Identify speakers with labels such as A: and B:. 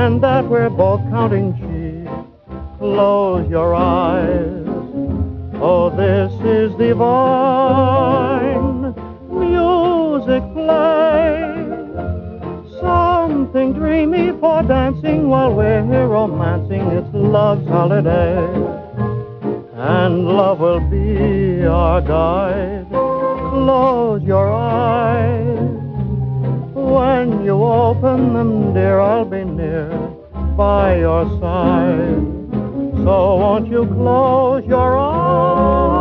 A: and that we're both counting sheep. Close your eyes. Oh, this is divine. Music play. Something dreamy for dancing while we're here romancing. It's love's holiday, and love will be our guide. Close your eyes. When you open them, dear, I'll be near by your side. So won't you close your eyes?